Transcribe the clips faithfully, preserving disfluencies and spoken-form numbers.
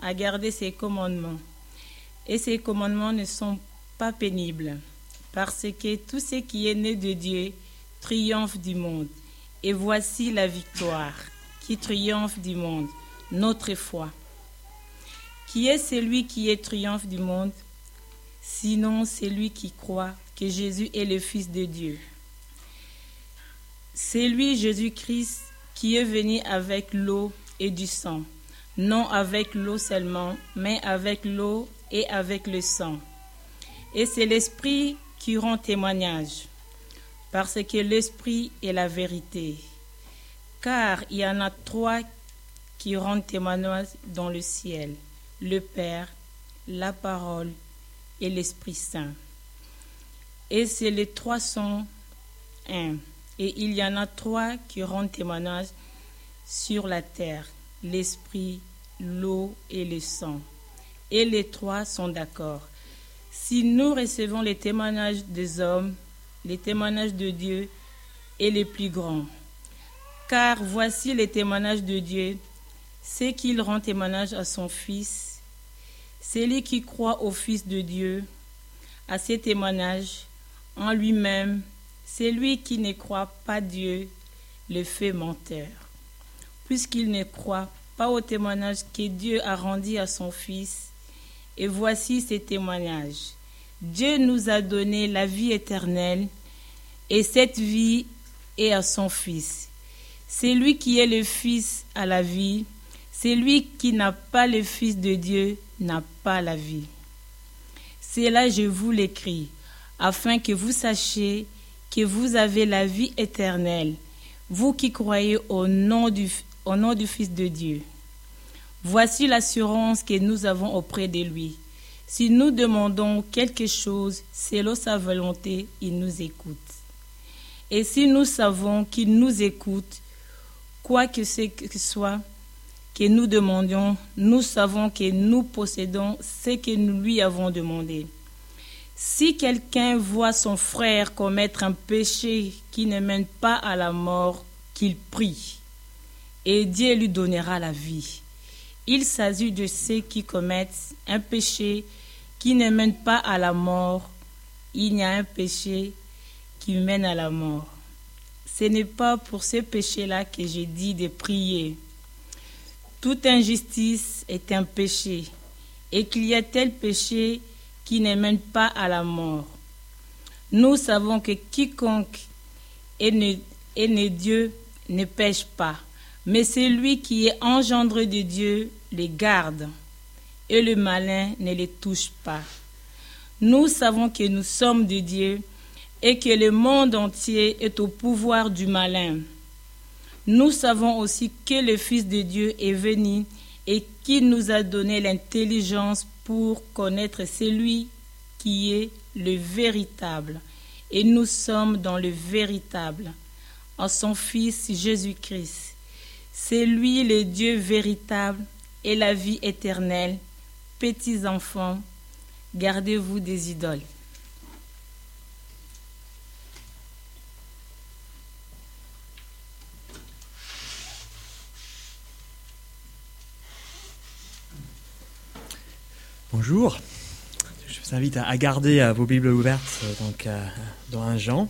à garder ses commandements. Et ses commandements ne sont pas pénibles, parce que tout ce qui est né de Dieu triomphe du monde. Et voici la victoire qui triomphe du monde, notre foi. Qui est celui qui est triomphe du monde? Sinon, celui qui croit que Jésus est le Fils de Dieu. C'est lui, Jésus-Christ, qui est venu avec l'eau et du sang. Non avec l'eau seulement, mais avec l'eau et avec le sang. Et c'est l'Esprit qui rend témoignage, parce que l'Esprit est la vérité. Car il y en a trois qui rendent témoignage dans le ciel, le Père, la Parole et l'Esprit Saint. Et c'est les trois sont un. Et il y en a trois qui rendent témoignage sur la terre, l'Esprit, l'eau et le sang. Et les trois sont d'accord. Si nous recevons les témoignages des hommes, les témoignages de Dieu est le plus grand. Car voici les témoignages de Dieu, c'est qu'il rend témoignage à son Fils. Celui qui croit au Fils de Dieu, à ses témoignages, en lui-même, celui qui ne croit pas Dieu le fait menteur, puisqu'il ne croit pas au témoignage que Dieu a rendu à son Fils. Et voici ces témoignages. Dieu nous a donné la vie éternelle, et cette vie est à son Fils. C'est lui qui est le Fils à la vie. C'est lui qui n'a pas le Fils de Dieu n'a pas la vie. C'est là je vous l'écris, afin que vous sachiez que vous avez la vie éternelle, vous qui croyez au nom du, au nom du Fils de Dieu. Voici l'assurance que nous avons auprès de lui. Si nous demandons quelque chose selon sa volonté, il nous écoute. Et si nous savons qu'il nous écoute, quoi que ce que soit que nous demandions, nous savons que nous possédons ce que nous lui avons demandé. Si quelqu'un voit son frère commettre un péché qui ne mène pas à la mort, qu'il prie, et Dieu lui donnera la vie. Il s'agit de ceux qui commettent un péché qui ne mène pas à la mort. Il y a un péché qui mène à la mort. Ce n'est pas pour ce péché-là que j'ai dit de prier. Toute injustice est un péché, et qu'il y a tel péché qui ne mène pas à la mort. Nous savons que quiconque est né, est né Dieu ne pêche pas, mais celui qui est engendré de Dieu les garde, et le malin ne les touche pas. Nous savons que nous sommes de Dieu, et que le monde entier est au pouvoir du malin. Nous savons aussi que le Fils de Dieu est venu et qu'il nous a donné l'intelligence pour connaître celui qui est le véritable. Et nous sommes dans le véritable, en son Fils Jésus-Christ. C'est lui le Dieu véritable et la vie éternelle. Petits enfants, gardez-vous des idoles. Bonjour, je vous invite à garder euh, vos Bibles ouvertes donc, euh, dans un Jean.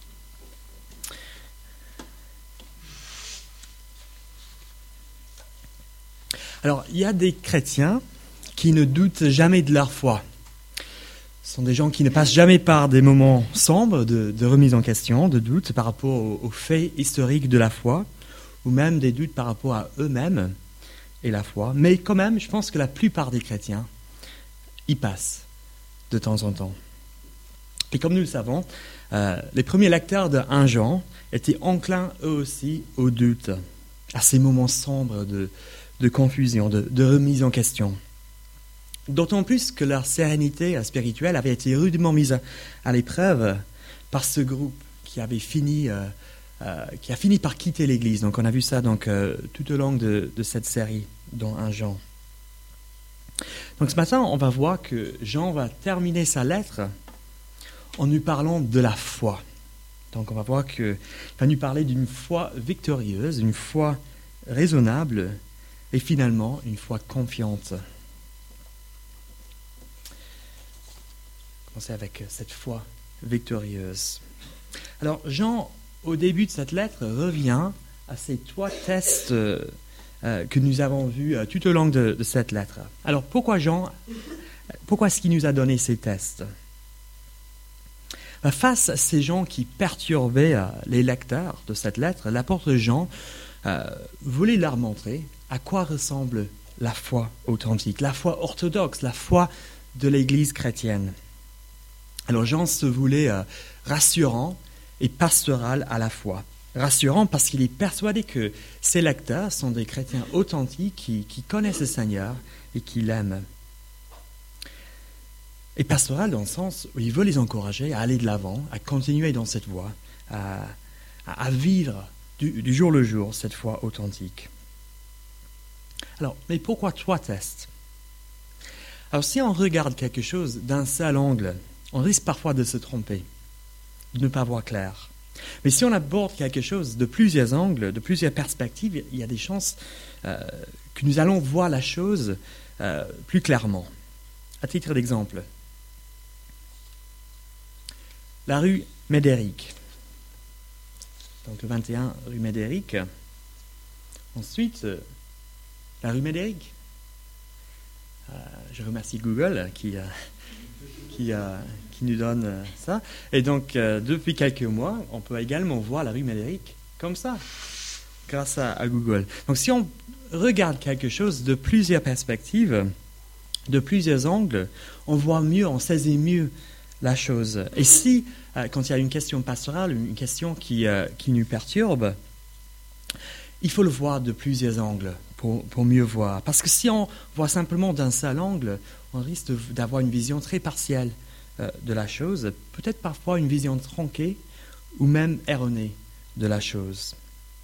Alors, il y a des chrétiens qui ne doutent jamais de leur foi. Ce sont des gens qui ne passent jamais par des moments sombres de, de remise en question, de doute par rapport aux, aux faits historiques de la foi, ou même des doutes par rapport à eux-mêmes et la foi. Mais quand même, je pense que la plupart des chrétiens y passent de temps en temps. Et comme nous le savons, euh, les premiers lecteurs de premier Jean étaient enclins eux aussi au doute, à ces moments sombres de, de confusion, de, de remise en question. D'autant plus que leur sérénité spirituelle avait été rudement mise à, à l'épreuve par ce groupe qui avait fini, euh, euh, qui a fini par quitter l'Église. Donc on a vu ça donc, euh, tout au long de, de cette série dans premier Jean. Donc ce matin, on va voir que Jean va terminer sa lettre en nous parlant de la foi. Donc on va voir qu'il va nous parler d'une foi victorieuse, une foi raisonnable et finalement une foi confiante. commencer avec cette foi victorieuse. Alors, Jean, au début de cette lettre, revient à ces trois tests euh, euh, que nous avons vus euh, tout au long de, de cette lettre. Alors, pourquoi Jean, pourquoi est-ce qu'il nous a donné ces tests ? Face à ces gens qui perturbaient euh, les lecteurs de cette lettre, l'apôtre Jean euh, voulait leur montrer à quoi ressemble la foi authentique, la foi orthodoxe, la foi de l'Église chrétienne. Alors Jean se voulait euh, rassurant et pastoral à la fois. Rassurant parce qu'il est persuadé que ses lecteurs sont des chrétiens authentiques qui, qui connaissent le Seigneur et qui l'aiment. Et pastoral dans le sens où il veut les encourager à aller de l'avant, à continuer dans cette voie, à, à, à vivre du, du jour le jour cette foi authentique. Alors, mais pourquoi trois tests ? Alors, si on regarde quelque chose d'un seul angle, on risque parfois de se tromper, de ne pas voir clair. Mais si on aborde quelque chose de plusieurs angles, de plusieurs perspectives, il y a des chances euh, que nous allons voir la chose euh, plus clairement. À titre d'exemple, la rue Médéric. Donc le vingt et un rue Médéric. Ensuite, la rue Médéric. Euh, je remercie Google qui, euh, qui, euh, qui nous donne euh, ça. Et donc, euh, depuis quelques mois, on peut également voir la rue Médéric comme ça, grâce à, à Google. Donc, si on regarde quelque chose de plusieurs perspectives, de plusieurs angles, on voit mieux, on saisit mieux la chose. Et si, euh, quand il y a une question pastorale, une question qui, euh, qui nous perturbe, il faut le voir de plusieurs angles pour, pour mieux voir. Parce que si on voit simplement d'un seul angle, on risque d'avoir une vision très partielle euh, de la chose, peut-être parfois une vision tronquée ou même erronée de la chose.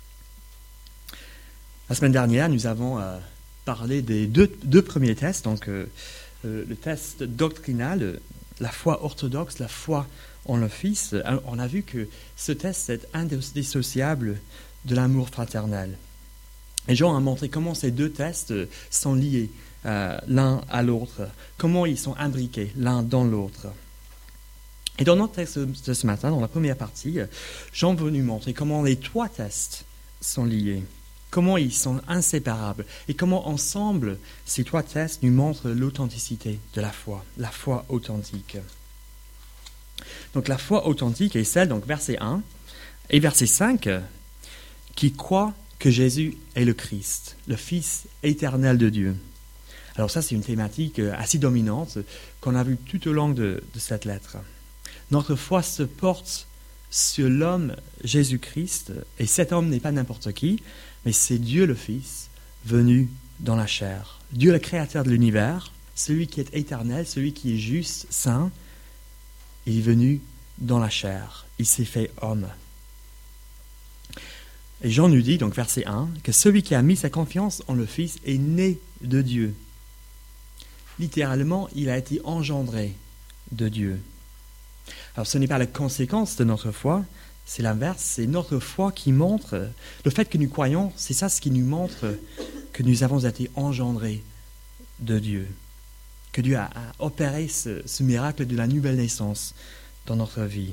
La semaine dernière, nous avons euh, parlé des deux, deux premiers tests, donc euh, euh, le test doctrinal, la foi orthodoxe, la foi en le Fils. On a vu que ce test est indissociable de l'amour fraternel. Et Jean a montré comment ces deux tests sont liés euh, l'un à l'autre, comment ils sont imbriqués l'un dans l'autre. Et dans notre texte de ce matin, dans la première partie, Jean veut nous montrer comment les trois tests sont liés, comment ils sont inséparables et comment ensemble ces trois tests nous montrent l'authenticité de la foi, la foi authentique. Donc la foi authentique est celle, donc verset un et verset cinq, qui croit que Jésus est le Christ, le Fils éternel de Dieu. Alors ça, c'est une thématique assez dominante qu'on a vue tout au long de, de cette lettre. Notre foi se porte sur l'homme Jésus-Christ, et cet homme n'est pas n'importe qui, mais c'est Dieu le Fils venu dans la chair. Dieu le créateur de l'univers, celui qui est éternel, celui qui est juste, saint, il est venu dans la chair. Il s'est fait homme. Et Jean nous dit, donc verset un, que celui qui a mis sa confiance en le Fils est né de Dieu. Littéralement, il a été engendré de Dieu. Alors ce n'est pas la conséquence de notre foi, c'est l'inverse, c'est notre foi qui montre, le fait que nous croyons, c'est ça ce qui nous montre que nous avons été engendrés de Dieu. Que Dieu a, a opéré ce, ce miracle de la nouvelle naissance dans notre vie.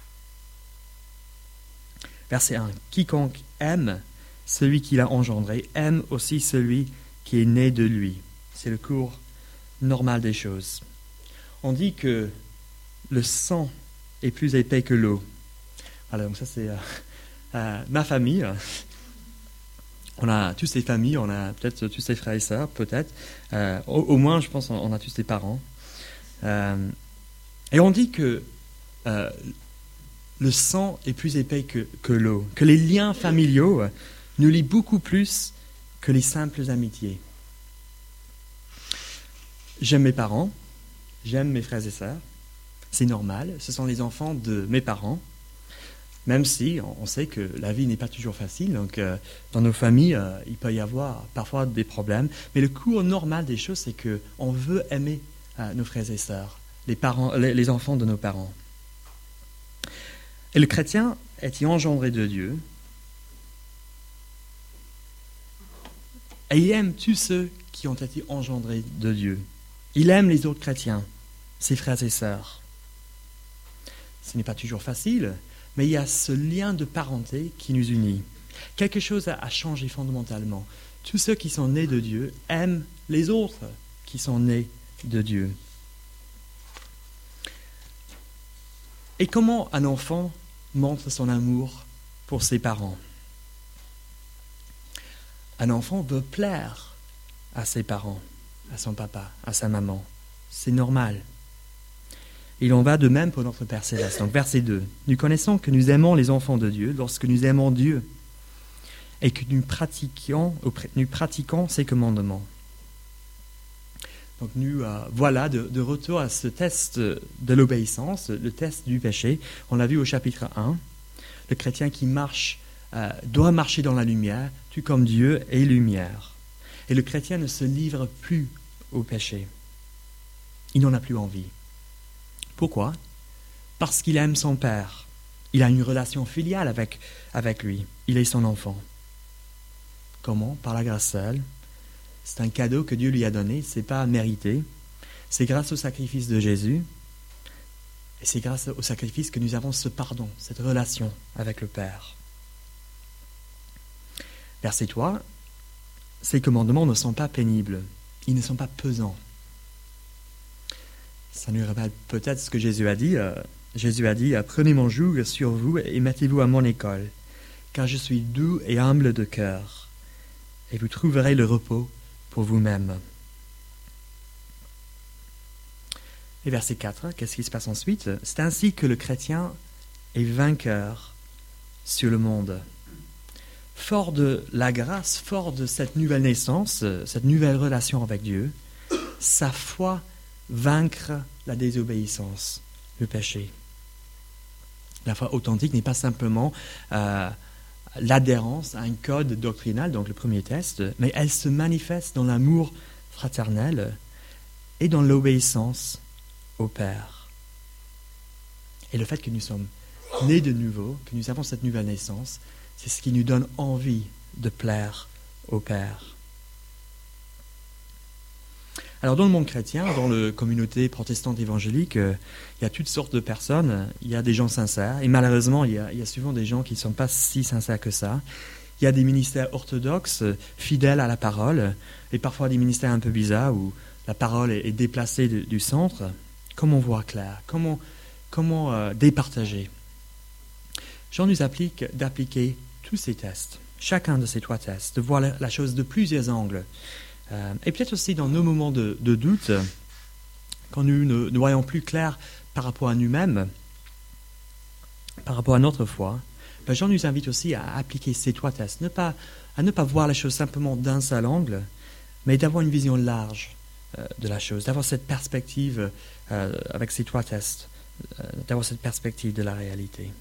Verset un. Quiconque aime celui qui l'a engendré, aime aussi celui qui est né de lui. C'est le cours normal des choses. On dit que le sang est plus épais que l'eau. Voilà, donc ça c'est euh, euh, ma famille. On a tous des familles, on a peut-être tous des frères et sœurs, peut-être. Euh, au, au moins, je pense, on a tous des parents. Euh, et on dit que euh, le sang est plus épais que, que l'eau, que les liens familiaux nous lient beaucoup plus que les simples amitiés. J'aime mes parents, j'aime mes frères et sœurs, c'est normal, ce sont les enfants de mes parents, même si on sait que la vie n'est pas toujours facile, donc euh, dans nos familles, euh, il peut y avoir parfois des problèmes, mais le cours normal des choses, c'est qu'on veut aimer euh, nos frères et sœurs, les, parents, les, les enfants de nos parents. Et le chrétien est engendré de Dieu, et il aime tous ceux qui ont été engendrés de Dieu. Il aime les autres chrétiens, ses frères et sœurs. Ce n'est pas toujours facile, mais il y a ce lien de parenté qui nous unit. Quelque chose a changé fondamentalement. Tous ceux qui sont nés de Dieu aiment les autres qui sont nés de Dieu. Et comment un enfant montre son amour pour ses parents? Un enfant veut plaire à ses parents, à son papa, à sa maman. C'est normal. Il en va de même pour notre Père Céleste. Donc verset deux. Nous connaissons que nous aimons les enfants de Dieu lorsque nous aimons Dieu et que nous pratiquons, nous pratiquons ses commandements. Donc nous euh, voilà de, de retour à ce test de l'obéissance, le test du péché. On l'a vu au chapitre un. Le chrétien qui marche euh, doit marcher dans la lumière, tout comme Dieu est lumière. Et le chrétien ne se livre plus au péché. Il n'en a plus envie. Pourquoi? Parce qu'il aime son Père. Il a une relation filiale avec, avec lui. Il est son enfant. Comment? Par la grâce seule. C'est un cadeau que Dieu lui a donné. Ce n'est pas mérité. C'est grâce au sacrifice de Jésus. Et c'est grâce au sacrifice que nous avons ce pardon, cette relation avec le Père. Verset trois. Ces commandements ne sont pas pénibles. Ils ne sont pas pesants. Ça nous rappelle peut-être ce que Jésus a dit. Euh, Jésus a dit, « Prenez mon joug sur vous et mettez-vous à mon école, car je suis doux et humble de cœur, et vous trouverez le repos pour vous-même. » Et verset quatre, qu'est-ce qui se passe ensuite? C'est ainsi que le chrétien est vainqueur sur le monde. Fort de la grâce, fort de cette nouvelle naissance, cette nouvelle relation avec Dieu, sa foi vaincre la désobéissance, le péché. La foi authentique n'est pas simplement euh, l'adhérence à un code doctrinal, donc le premier test, mais elle se manifeste dans l'amour fraternel et dans l'obéissance au Père. Et le fait que nous sommes nés de nouveau, que nous avons cette nouvelle naissance, c'est ce qui nous donne envie de plaire au Père. Alors dans le monde chrétien, dans la communauté protestante évangélique, euh, il y a toutes sortes de personnes. Il y a des gens sincères, et malheureusement, il y a, il y a souvent des gens qui ne sont pas si sincères que ça. Il y a des ministères orthodoxes, fidèles à la parole, et parfois des ministères un peu bizarres où la parole est, est déplacée de, du centre. Comment voir clair? Comment, comment euh, départager? Jean nous applique d'appliquer tous ces tests, chacun de ces trois tests, de voir la, la chose de plusieurs angles. Euh, et peut-être aussi dans nos moments de, de doute, quand nous ne, ne voyons plus clair par rapport à nous-mêmes, par rapport à notre foi, ben Jean nous invite aussi à appliquer ces trois tests, ne pas, à ne pas voir la chose simplement d'un seul angle, mais d'avoir une vision large euh, de la chose, d'avoir cette perspective euh, avec ces trois tests, euh, d'avoir cette perspective de la réalité.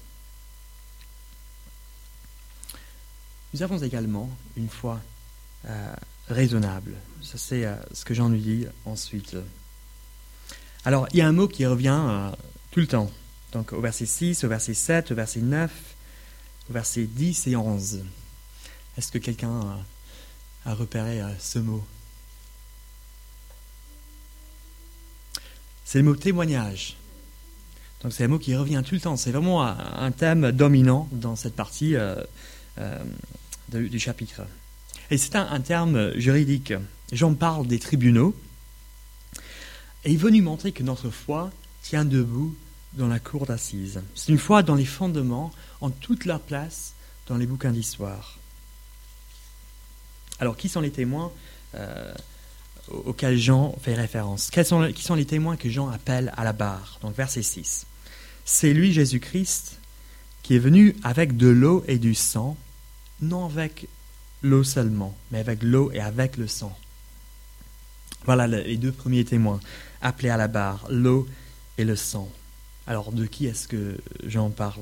Nous avons également une foi euh, raisonnable. Ça, c'est euh, ce que Jean nous dit ensuite. Alors, il y a un mot qui revient euh, tout le temps. Donc, au verset six, au verset sept, au verset neuf, au verset dix et onze. Est-ce que quelqu'un a, a repéré euh, ce mot? C'est le mot témoignage. Donc, c'est un mot qui revient tout le temps. C'est vraiment un, un thème dominant dans cette partie euh, euh, de, du chapitre. Et c'est un, un terme juridique. Jean parle des tribunaux. Et il veut nous montrer que notre foi tient debout dans la cour d'assises. C'est une foi dont les fondements ont toute leur place dans les bouquins d'histoire. Alors, qui sont les témoins euh, auxquels Jean fait référence? Quels sont, Qui sont les témoins que Jean appelle à la barre? Donc, verset six. C'est lui, Jésus-Christ, qui est venu avec de l'eau et du sang, non avec l'eau seulement, mais avec l'eau et avec le sang. Voilà les deux premiers témoins appelés à la barre, l'eau et le sang. Alors, de qui est-ce que Jean parle?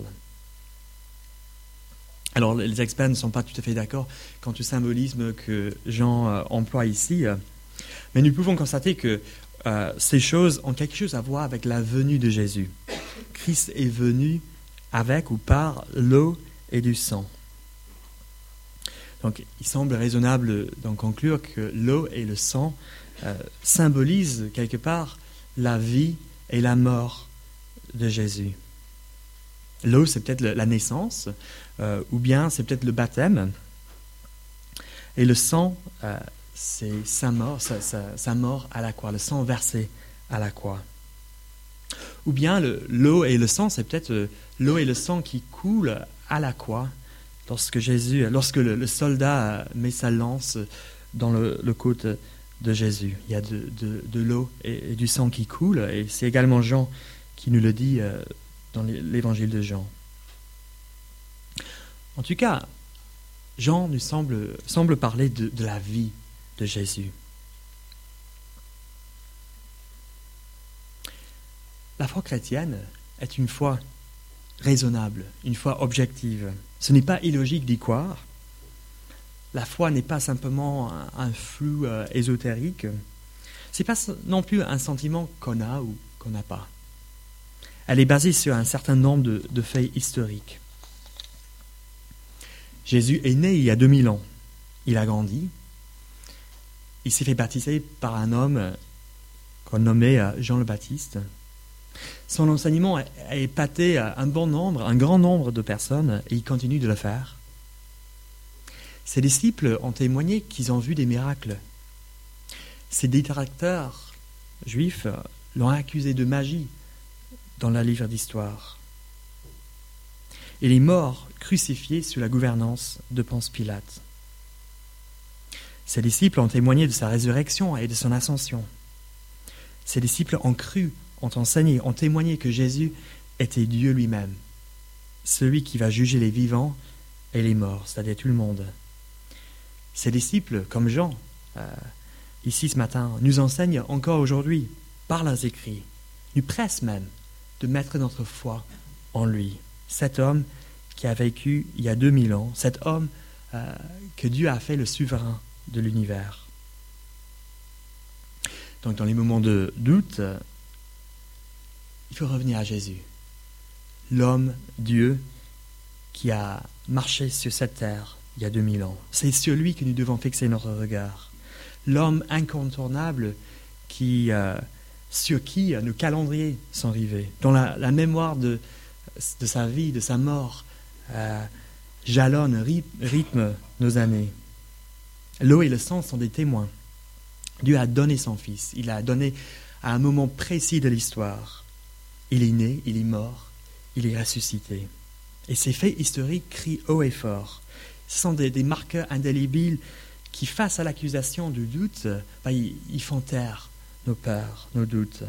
Alors, les experts ne sont pas tout à fait d'accord quant au symbolisme que Jean euh, emploie ici, euh, mais nous pouvons constater que euh, ces choses ont quelque chose à voir avec la venue de Jésus. Christ est venu avec ou par l'eau et du sang. Donc, il semble raisonnable d'en conclure que l'eau et le sang euh, symbolisent quelque part la vie et la mort de Jésus. L'eau, c'est peut-être la naissance, euh, ou bien c'est peut-être le baptême. Et le sang, euh, c'est sa mort, sa, sa, sa mort à la croix, le sang versé à la croix. Ou bien le, l'eau et le sang, c'est peut-être euh, l'eau et le sang qui coulent à la croix lorsque Jésus, lorsque le, le soldat met sa lance dans le, le côte de Jésus. Il y a de, de, de l'eau et, et du sang qui coule, et c'est également Jean qui nous le dit euh, dans l'évangile de Jean. En tout cas, Jean nous semble, semble parler de, de la vie de Jésus. La foi chrétienne est une foi raisonnable, une foi objective. Ce n'est pas illogique d'y croire. La foi n'est pas simplement un, un flou euh, ésotérique. Ce n'est pas non plus un sentiment qu'on a ou qu'on n'a pas. Elle est basée sur un certain nombre de, de faits historiques. Jésus est né il y a deux mille ans. Il a grandi. Il s'est fait baptiser par un homme qu'on nommait Jean le Baptiste. Son enseignement a épaté un bon nombre, un grand nombre de personnes, et il continue de le faire. Ses disciples ont témoigné qu'ils ont vu des miracles. Ses détracteurs juifs l'ont accusé de magie dans le livre d'histoire. Il est mort, crucifié sous la gouvernance de Ponce Pilate. Ses disciples ont témoigné de sa résurrection et de son ascension. Ses disciples ont cru, ont enseigné, ont témoigné que Jésus était Dieu lui-même, celui qui va juger les vivants et les morts, c'est-à-dire tout le monde. Ses disciples, comme Jean, euh, ici ce matin, nous enseignent encore aujourd'hui, par leurs écrits, nous pressent même de mettre notre foi en lui. Cet homme qui a vécu il y a deux mille ans, cet homme euh, que Dieu a fait le souverain de l'univers. Donc dans les moments de doute, euh, il faut revenir à Jésus, l'homme, Dieu, qui a marché sur cette terre il y a deux mille ans. C'est sur lui que nous devons fixer notre regard. L'homme incontournable qui, euh, sur qui nos calendriers sont rivés, dont la, la mémoire de, de sa vie, de sa mort, euh, jalonne, rythme nos années. L'eau et le sang sont des témoins. Dieu a donné son Fils. Il l'a donné à un moment précis de l'histoire. Il est né, il est mort, il est ressuscité. Et ces faits historiques crient haut et fort. Ce sont des, des marqueurs indélébiles qui, face à l'accusation du doute, ben, ils, ils font taire nos peurs, nos doutes.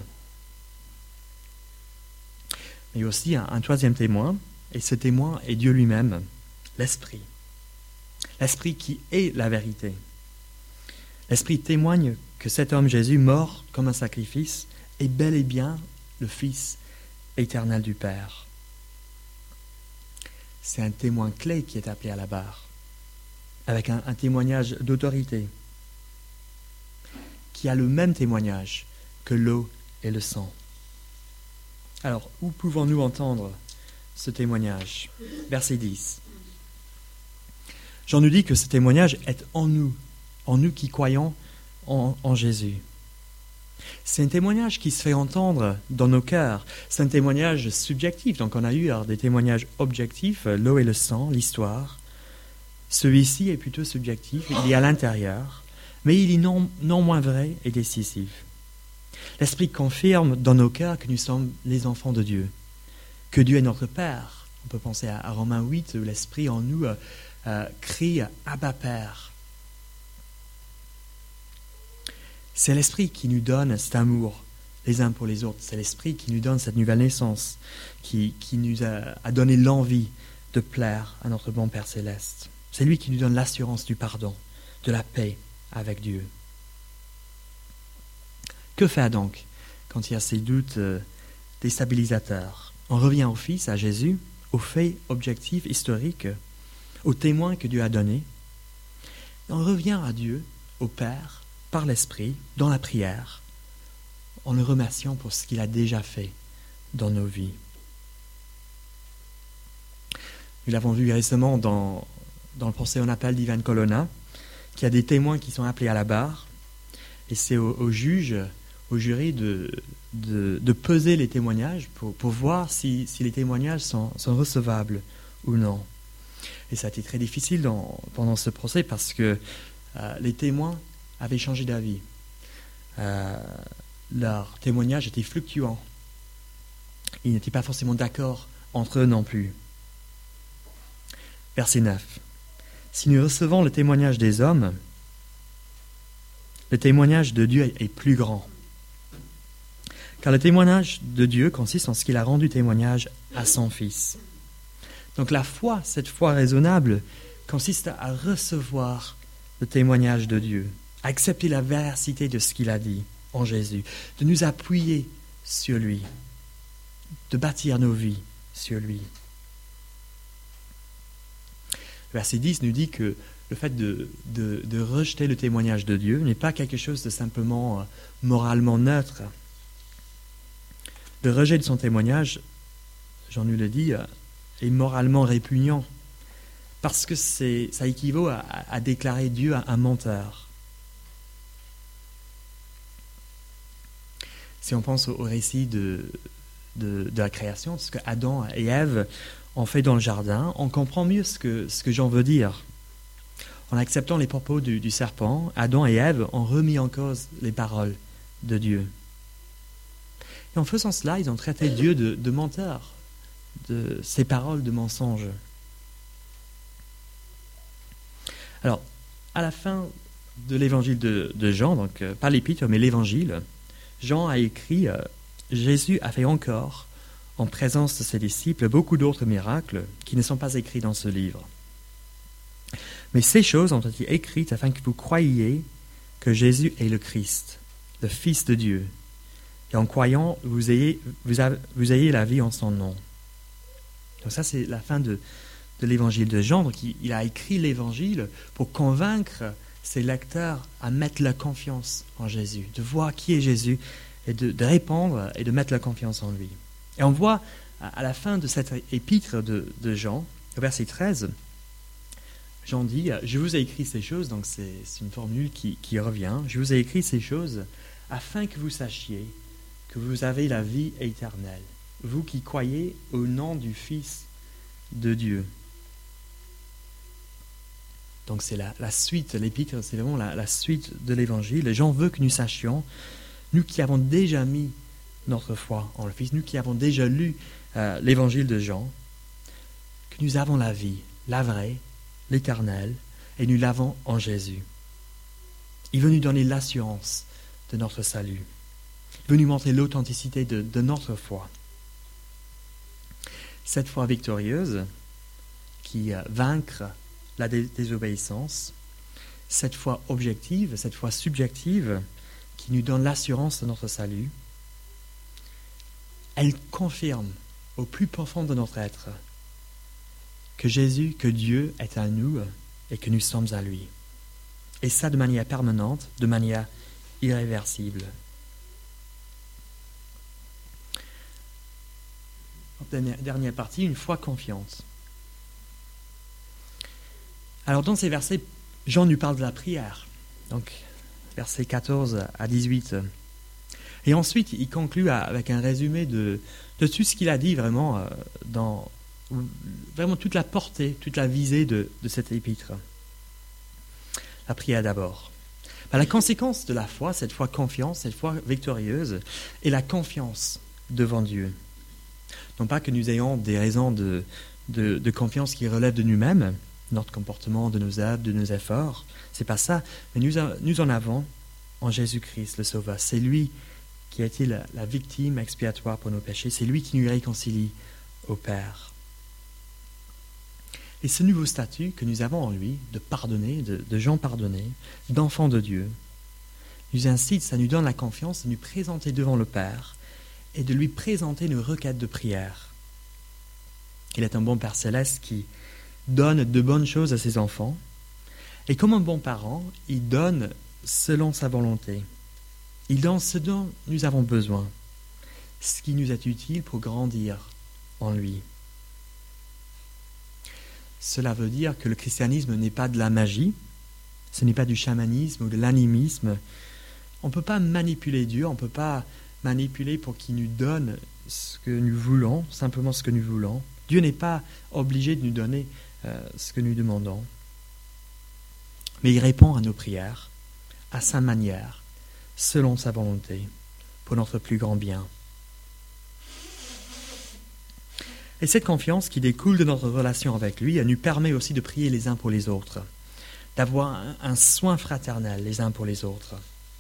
Mais il y a aussi un, un troisième témoin, et ce témoin est Dieu lui-même, l'Esprit. L'Esprit qui est la vérité. L'Esprit témoigne que cet homme Jésus, mort comme un sacrifice, est bel et bien le Fils éternel du Père. C'est un témoin clé qui est appelé à la barre, avec un, un témoignage d'autorité, qui a le même témoignage que l'eau et le sang. Alors, où pouvons-nous entendre ce témoignage ? Verset dix. Jean nous dit que ce témoignage est en nous, en nous qui croyons en, en Jésus. C'est un témoignage qui se fait entendre dans nos cœurs. C'est un témoignage subjectif. Donc on a eu alors, des témoignages objectifs, l'eau et le sang, l'histoire. Celui-ci est plutôt subjectif, il est à l'intérieur, mais il est non, non moins vrai et décisif. L'Esprit confirme dans nos cœurs que nous sommes les enfants de Dieu, que Dieu est notre Père. On peut penser à, à Romains huit, où l'Esprit en nous euh, euh, crie « Abba Père ». C'est l'Esprit qui nous donne cet amour les uns pour les autres. C'est l'Esprit qui nous donne cette nouvelle naissance, qui, qui nous a, a donné l'envie de plaire à notre bon Père Céleste. C'est lui qui nous donne l'assurance du pardon, de la paix avec Dieu. Que faire donc quand il y a ces doutes euh, déstabilisateurs ? On revient au Fils, à Jésus, aux faits objectifs, historiques, aux témoins que Dieu a donnés. On revient à Dieu, au Père, par l'Esprit, dans la prière, en le remerciant pour ce qu'il a déjà fait dans nos vies. Nous l'avons vu récemment dans, dans le procès en appel d'Ivan Colonna, qu'il y a des témoins qui sont appelés à la barre, et c'est au, au juge, au jury de, de, de peser les témoignages pour, pour voir si, si les témoignages sont, sont recevables ou non. Et ça a été très difficile dans, pendant ce procès parce que euh, les témoins avaient changé d'avis. Euh, leur témoignage était fluctuant. Ils n'étaient pas forcément d'accord entre eux non plus. Verset neuf. Si nous recevons le témoignage des hommes, le témoignage de Dieu est plus grand. Car le témoignage de Dieu consiste en ce qu'il a rendu témoignage à son Fils. Donc la foi, cette foi raisonnable, consiste à recevoir le témoignage de Dieu, à accepter la véracité de ce qu'il a dit en Jésus, de nous appuyer sur lui, de bâtir nos vies sur lui. Le verset dix nous dit que le fait de, de, de rejeter le témoignage de Dieu n'est pas quelque chose de simplement euh, moralement neutre. Le rejet de son témoignage, Jean nous le dit, euh, est moralement répugnant, parce que c'est, ça équivaut à, à déclarer Dieu un, un menteur. Si on pense au, au récit de, de, de la création, ce que Adam et Ève ont fait dans le jardin, on comprend mieux ce que, ce que Jean veut dire. En acceptant les propos du, du serpent, Adam et Ève ont remis en cause les paroles de Dieu. Et en faisant cela, ils ont traité Dieu de, de menteur, de ses paroles de mensonge. Alors, à la fin de l'évangile de, de Jean, donc euh, pas l'épître, mais l'évangile, Jean a écrit euh, « Jésus a fait encore, en présence de ses disciples, beaucoup d'autres miracles qui ne sont pas écrits dans ce livre. Mais ces choses ont été écrites afin que vous croyiez que Jésus est le Christ, le Fils de Dieu, et en croyant, vous ayez, vous avez, vous ayez la vie en son nom. » Donc ça, c'est la fin de, de l'évangile de Jean. Donc il, il a écrit l'évangile pour convaincre ses lecteurs à mettre leur confiance en Jésus, de voir qui est Jésus et de, de répondre et de mettre leur confiance en lui. Et on voit à la fin de cette épître de, de Jean, au verset treize, Jean dit « Je vous ai écrit ces choses », donc c'est, c'est une formule qui, qui revient, « Je vous ai écrit ces choses afin que vous sachiez que vous avez la vie éternelle, vous qui croyez au nom du Fils de Dieu. » Donc c'est la, la suite, l'épître, c'est vraiment la, la suite de l'évangile. Jean veut que nous sachions, nous qui avons déjà mis notre foi en le Fils, nous qui avons déjà lu euh, l'évangile de Jean, que nous avons la vie, la vraie, l'éternel, et nous l'avons en Jésus. Il veut nous donner l'assurance de notre salut. Il veut nous montrer l'authenticité de, de notre foi. Cette foi victorieuse qui euh, vaincre la dé- désobéissance, cette foi objective, cette foi subjective qui nous donne l'assurance de notre salut, elle confirme au plus profond de notre être que Jésus, que Dieu est à nous et que nous sommes à lui. Et ça de manière permanente, de manière irréversible. Dernière, dernière partie, une foi confiante. Alors dans ces versets, Jean nous parle de la prière. Donc, versets quatorze à dix-huit. Et ensuite, il conclut avec un résumé de, de tout ce qu'il a dit vraiment euh, dans vraiment toute la portée, toute la visée de, de cette épître. La prière d'abord. Ben, la conséquence de la foi, cette foi confiance, cette foi victorieuse, est la confiance devant Dieu. Non pas que nous ayons des raisons de, de, de confiance qui relèvent de nous-mêmes, notre comportement, de nos œuvres, de nos efforts, c'est pas ça, mais nous, nous en avons en Jésus-Christ, le Sauveur. C'est lui qui a été la, la victime expiatoire pour nos péchés, c'est lui qui nous réconcilie au Père. Et ce nouveau statut que nous avons en lui, de pardonner, de, de gens pardonnés, d'enfants de Dieu, nous incite, ça nous donne la confiance de nous présenter devant le Père et de lui présenter nos requêtes de prière. Il est un bon Père céleste qui donne de bonnes choses à ses enfants, et comme un bon parent, il donne selon sa volonté. Il donne ce dont nous avons besoin, ce qui nous est utile pour grandir en lui. Cela veut dire que le christianisme n'est pas de la magie, ce n'est pas du chamanisme ou de l'animisme On ne peut pas manipuler Dieu, on ne peut pas manipuler pour qu'il nous donne ce que nous voulons, simplement ce que nous voulons. Dieu n'est pas obligé de nous donner euh, ce que nous demandons. Mais il répond à nos prières, à sa manière, selon sa volonté, pour notre plus grand bien. Et cette confiance qui découle de notre relation avec lui, elle nous permet aussi de prier les uns pour les autres, d'avoir un, un soin fraternel les uns pour les autres.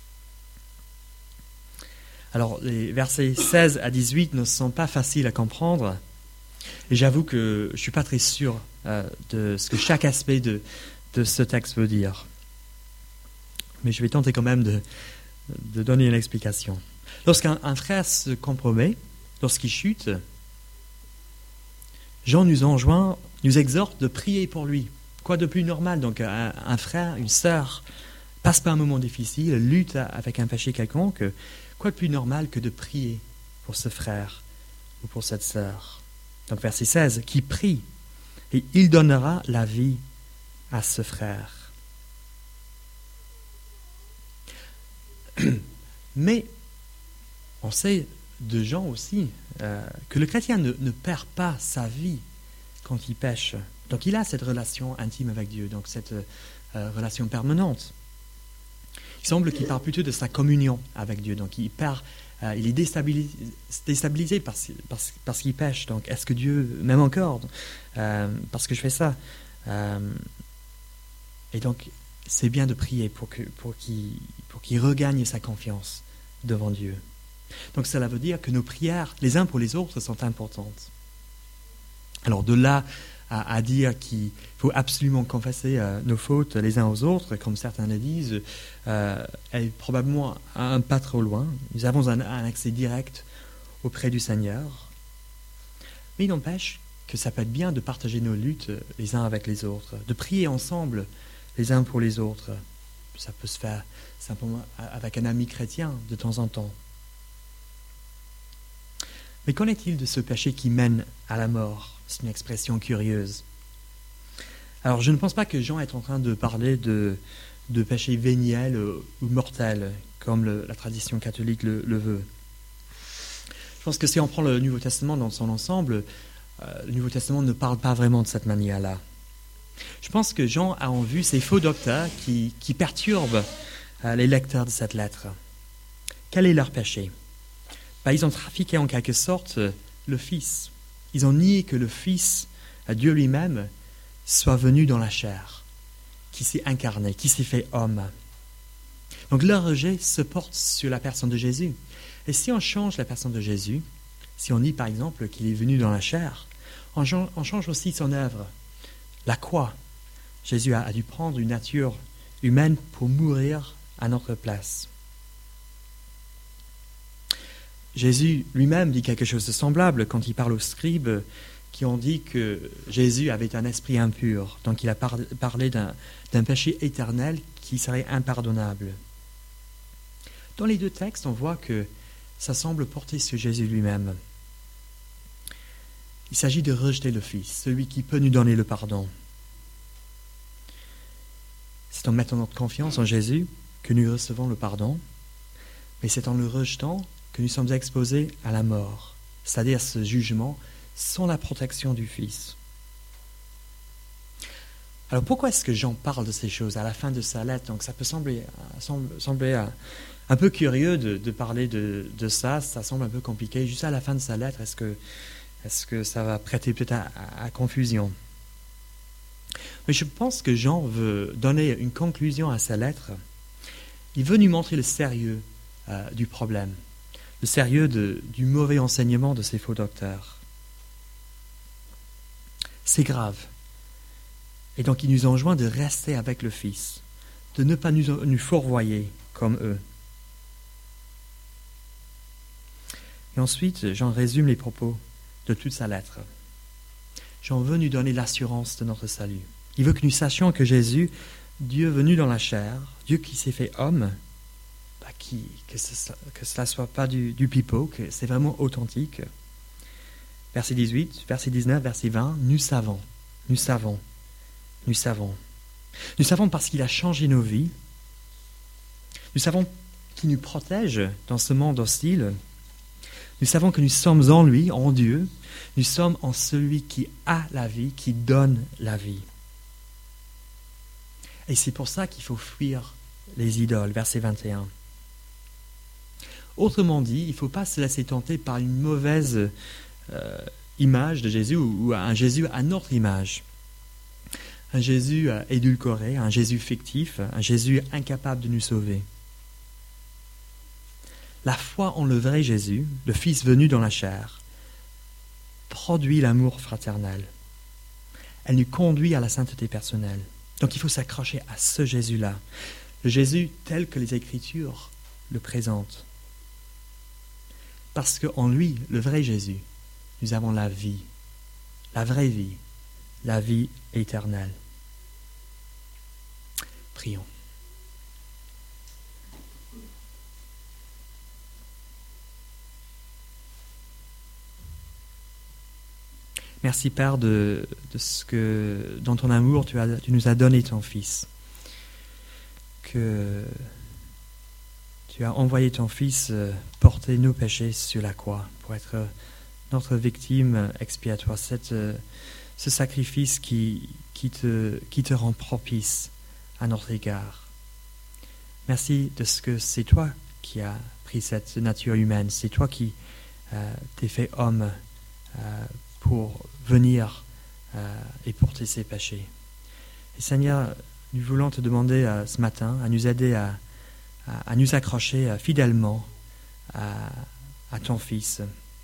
Alors, les versets seize à dix-huit ne sont pas faciles à comprendre, et j'avoue que je ne suis pas très sûr euh, de ce que chaque aspect de, de ce texte veut dire. Mais je vais tenter quand même de, de donner une explication. Lorsqu'un un frère se compromet, lorsqu'il chute, Jean nous enjoint, nous exhorte de prier pour lui. Quoi de plus normal? Donc un, un frère, une sœur passe par un moment difficile, lutte avec un péché quelconque. Quoi de plus normal que de prier pour ce frère ou pour cette sœur? Donc verset seize, qui prie, et il donnera la vie à ce frère. Mais on sait de Jean aussi euh, que le chrétien ne, ne perd pas sa vie quand il pêche. Donc il a cette relation intime avec Dieu, donc cette euh, relation permanente. Il semble qu'il parle plutôt de sa communion avec Dieu, donc il perd, euh, il est déstabilisé, déstabilisé parce, parce, parce qu'il pêche. Donc est-ce que Dieu m'aime encore euh, parce que je fais ça euh, Et donc c'est bien de prier pour, que, pour, qu'il, pour qu'il regagne sa confiance devant Dieu. Donc cela veut dire que nos prières, les uns pour les autres, sont importantes. Alors de là à, à dire qu'il faut absolument confesser euh, nos fautes les uns aux autres, comme certains le disent, euh, est probablement un, un pas trop loin. Nous avons un, un accès direct auprès du Seigneur. Mais il n'empêche que ça peut être bien de partager nos luttes les uns avec les autres, de prier ensemble les uns pour les autres. Ça peut se faire simplement avec un ami chrétien de temps en temps. Mais qu'en est-il de ce péché qui mène à la mort? C'est une expression curieuse. Alors, je ne pense pas que Jean est en train de parler de, de péché véniel ou mortel, comme le, la tradition catholique le, le veut. Je pense que si on prend le Nouveau Testament dans son ensemble, euh, le Nouveau Testament ne parle pas vraiment de cette manière-là. Je pense que Jean a en vue ces faux docteurs qui, qui perturbent euh, les lecteurs de cette lettre. Quel est leur péché? Ben, ils ont trafiqué en quelque sorte le Fils. Ils ont nié que le Fils, Dieu lui-même, soit venu dans la chair, qui s'est incarné, qui s'est fait homme. Donc leur rejet se porte sur la personne de Jésus. Et si on change la personne de Jésus, si on dit par exemple qu'il est venu dans la chair, on change, on change aussi son œuvre. La croix. Jésus a, a dû prendre une nature humaine pour mourir à notre place. Jésus lui-même dit quelque chose de semblable quand il parle aux scribes qui ont dit que Jésus avait un esprit impur. Donc il a par- parlé d'un, d'un péché éternel qui serait impardonnable. Dans les deux textes, on voit que ça semble porter sur Jésus lui-même. Il s'agit de rejeter le Fils, celui qui peut nous donner le pardon. C'est en mettant notre confiance en Jésus que nous recevons le pardon, mais c'est en le rejetant que nous sommes exposés à la mort, c'est-à-dire ce jugement sans la protection du Fils. Alors pourquoi est-ce que Jean parle de ces choses à la fin de sa lettre? Donc ça peut sembler, semble, sembler un, un peu curieux de, de parler de, de ça, ça semble un peu compliqué. Juste à la fin de sa lettre, est-ce que, est-ce que ça va prêter peut-être à, à, à confusion? Mais je pense que Jean veut donner une conclusion à sa lettre. Il veut nous montrer le sérieux euh, du problème, le sérieux de, du mauvais enseignement de ces faux docteurs. C'est grave. Et donc il nous enjoint de rester avec le Fils, de ne pas nous, nous fourvoyer comme eux. Et ensuite, Jean résume les propos de toute sa lettre. Jean veut nous donner l'assurance de notre salut. Il veut que nous sachions que Jésus, Dieu venu dans la chair, Dieu qui s'est fait homme, bah qui, que, ce, que cela ne soit pas du, du pipeau, que c'est vraiment authentique. Verset dix-huit, verset dix-neuf, verset vingt, nous savons, nous savons, nous savons. Nous savons parce qu'il a changé nos vies. Nous savons qui nous protège dans ce monde hostile. Nous savons que nous sommes en lui, en Dieu. Nous sommes en celui qui a la vie, qui donne la vie. Et c'est pour ça qu'il faut fuir les idoles, verset vingt et un. Autrement dit, il ne faut pas se laisser tenter par une mauvaise euh, image de Jésus ou, ou un Jésus à notre image. Un Jésus euh, édulcoré, un Jésus fictif, un Jésus incapable de nous sauver. La foi en le vrai Jésus, le Fils venu dans la chair, produit l'amour fraternel. Elle nous conduit à la sainteté personnelle. Donc il faut s'accrocher à ce Jésus-là, le Jésus tel que les Écritures le présentent. Parce qu'en lui, le vrai Jésus, nous avons la vie, la vraie vie, la vie éternelle. Prions. Merci Père de, de ce que, dans ton amour, tu, as, tu nous as donné ton Fils. Que tu as envoyé ton Fils porter nos péchés sur la croix pour être notre victime expiatoire. Cette, ce sacrifice qui, qui, te, qui te rend propice à notre égard. Merci de ce que c'est toi qui as pris cette nature humaine. C'est toi qui euh, t'es fait homme euh, pour venir euh, et porter ses péchés. Et Seigneur, nous voulons te demander euh, ce matin à nous aider à, à, à nous accrocher euh, fidèlement à, à ton Fils,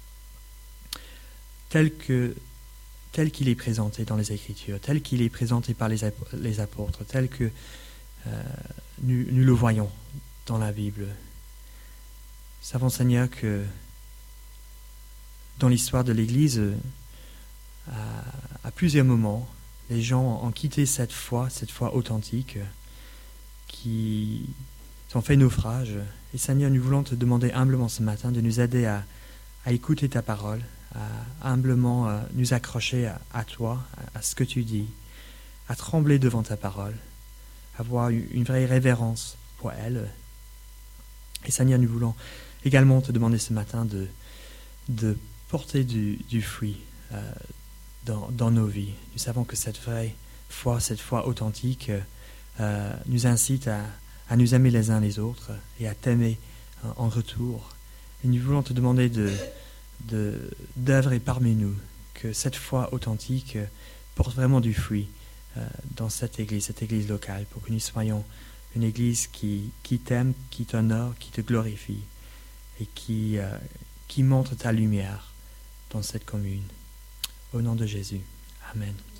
tel que tel qu'il est présenté dans les Écritures, tel qu'il est présenté par les, ap- les apôtres, tel que euh, nous, nous le voyons dans la Bible. Nous savons, Seigneur, que dans l'histoire de l'Église, À, à plusieurs moments, les gens ont quitté cette foi, cette foi authentique, qui ont fait naufrage. Et Seigneur, nous voulons te demander humblement ce matin de nous aider à, à écouter ta parole, à humblement à nous accrocher à, à toi, à, à ce que tu dis, à trembler devant ta parole, avoir une, une vraie révérence pour elle. Et Seigneur, nous voulons également te demander ce matin de, de porter du, du fruit, euh, Dans, dans nos vies. Nous savons que cette vraie foi, cette foi authentique, euh, nous incite à, à nous aimer les uns les autres et à t'aimer euh, en retour. Et nous voulons te demander de, de, d'œuvrer parmi nous, que cette foi authentique euh, porte vraiment du fruit euh, dans cette église, cette église locale, pour que nous soyons une église qui, qui t'aime, qui t'honore, qui te glorifie et qui, euh, qui montre ta lumière dans cette commune. Au nom de Jésus. Amen.